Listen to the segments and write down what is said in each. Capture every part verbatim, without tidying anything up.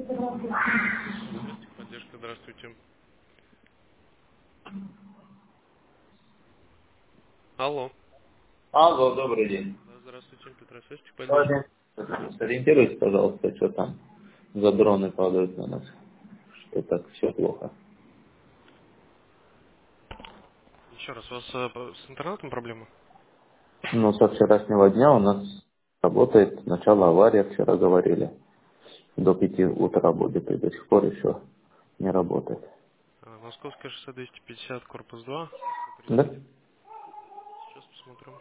Техподдержка, здравствуйте. Алло. Алло, добрый день. Да, здравствуйте, Петросвет, техподдержка. Сегодня сориентируйтесь, пожалуйста, что там за дроны падают на нас, что так все плохо. Еще раз, у вас э, по- с интернетом проблемы? Ну, со вчерашнего дня у нас работает, начало аварии, вчера говорили, до пяти утра будет, и до сих пор еще не работает. А, Московская шоссе двести пятьдесят, корпус два, Да? тридцать один. Сейчас посмотрим.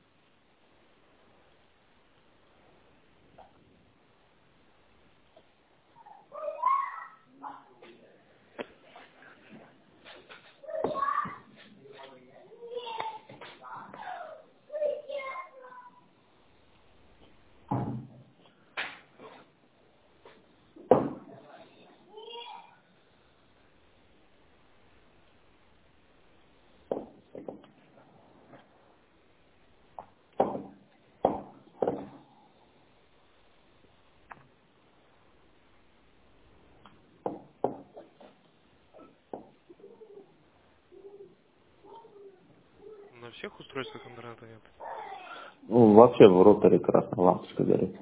На всех устройствах интернета нет. Ну, вообще в роторе красная лампочка горит.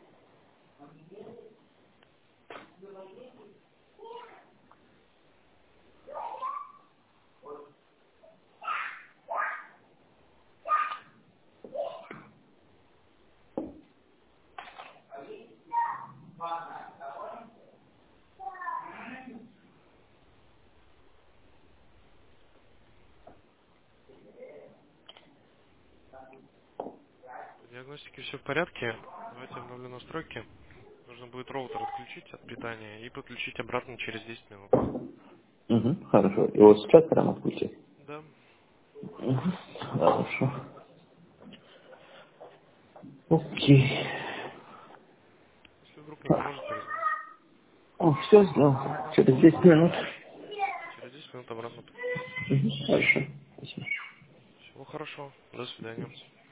По диагностике все в порядке. Давайте обновлю настройки. Нужно будет роутер отключить от питания и подключить обратно через десять минут. Угу, хорошо. И вот сейчас прямо отключить? Да. Мгм, хорошо. Окей. Если вдруг не поможет, перезвоните. О, все сделал. Через десять минут. Через десять минут обратно подключу. Мгм, хорошо. Спасибо. Всего хорошего. До свидания.